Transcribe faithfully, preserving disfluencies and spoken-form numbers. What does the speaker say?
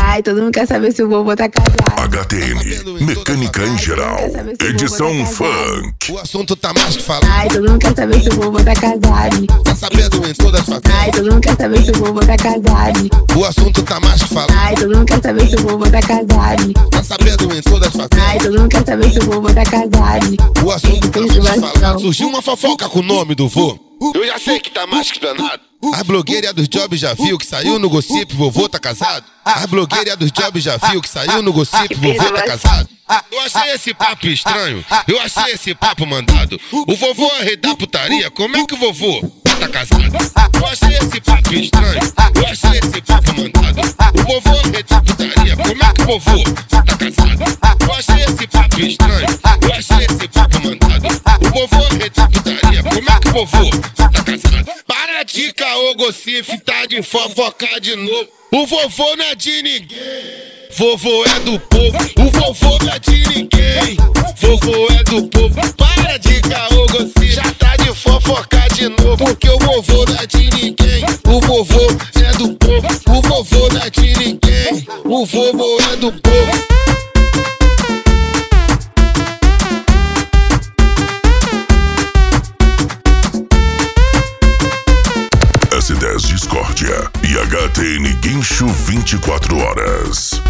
Ai, todo mundo quer saber se o vovô tá casado. H T N, mecânica em geral, edição funk. O assunto tá mais que falado. Ai, todo mundo quer saber se o vovô tá casado. Tá sabendo em todas as favelas. Ai, todo mundo quer saber se o vovô tá casado. O assunto tá mais que falado. Ai, todo mundo quer saber se o vovô tá casado. Tá sabendo em todas as Ai, favelas. todo mundo quer saber se o vovô tá casado. O assunto tá mais que Perturbação. falado. Surgiu uma fofoca com o nome do vô. Eu já sei que tá mais que explanado. A blogueira dos jobs já viu que saiu no gossip, vovô tá casado. A blogueira dos jobs já viu que saiu no gossip, vovô tá casado. Eu achei esse papo estranho, eu achei esse papo mandado. O vovô é rei da putaria, como é que o vovô tá casado? Eu achei esse papo estranho, eu achei esse papo mandado. O vovô é rei da putaria, como é que o vovô tá casado? Eu achei esse papo estranho, eu achei esse papo mandado. O vovô é rei da putaria, como é que o vovô tá casado? Para de caô, gossip, tá de fofoca de novo. O vovô não é de ninguém, vovô é do povo. O vovô não é de ninguém, vovô é do povo. Para de caô, gossip, já tá de fofoca de novo. Porque o vovô não é de ninguém, o vovô é do povo. O vovô não é de ninguém, o vovô é do povo. S dez Discórdia e H T N Guincho vinte e quatro horas.